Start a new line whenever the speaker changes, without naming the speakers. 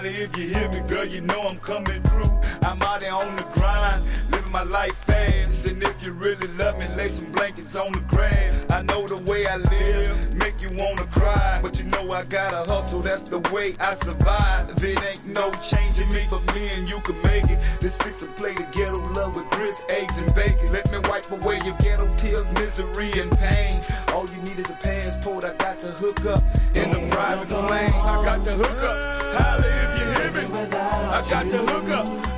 Holla if you hear me, girl, you know I'm coming through. I'm out there on the grind, living my life fast. And if you really love me, lay some blankets on the grass. I know the way I live, make you wanna cry. But you know I gotta hustle, that's the way I survive. It ain't no changing me, but me and you can make it. Let's fix a plate of ghetto love with grits, eggs, and bacon. Let me wipe away your ghetto tears, misery, and pain. All you need is a passport, I got the hook up in the private plane. I got the hook up, holla if you hear me. I got the hook up.